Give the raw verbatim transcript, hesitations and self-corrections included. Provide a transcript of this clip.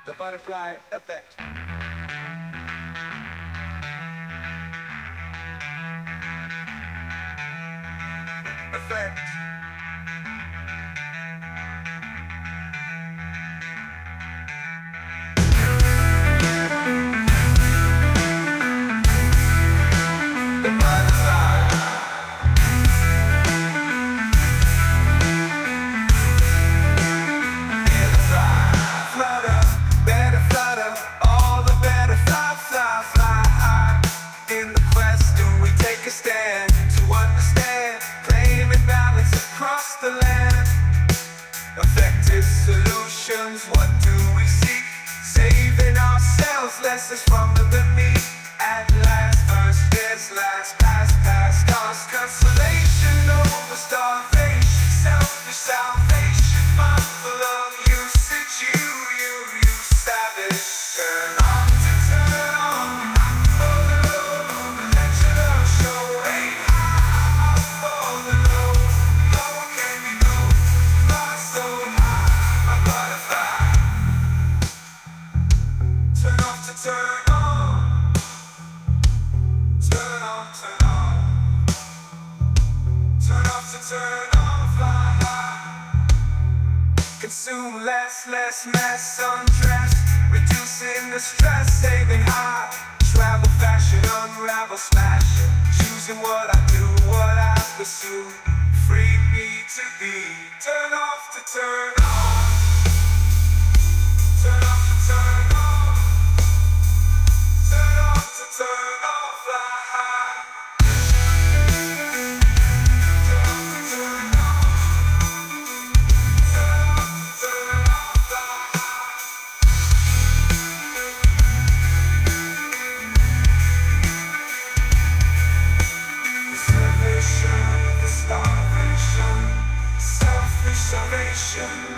The butterfly effect. Effect. The butterfly. Hear the fly. Flutter, better flutter. All the better fly, fly, fly high. In the quest, do we take a stand to understand? Claiming balance across the land. Effective solutions, what do we seek? Saving ourselves, lessons from the beneath. At last, first is last, past, past, lost. Consolation over starvation, selfish salvation, mindful of usage. You, you, you savage. Turn on to turn on, for the low. Let your love show. Hey, high for the low. Low can we go? Fly so high, my butterfly. Turn off to turn on. Turn on, turn on. Turn off to turn on, fly high. Consume less, less mess, undress. Reducing the stress, saving high. Travel, fashion, unravel, smash. Choosing what I do, what I pursue. Free me to be. Turn off to turn on. Turn off to turn on. Turn off to turn on, fly high. Turn off to turn on. Turn off to turn on, fly high. The salvation, the starvation, selfish salvation.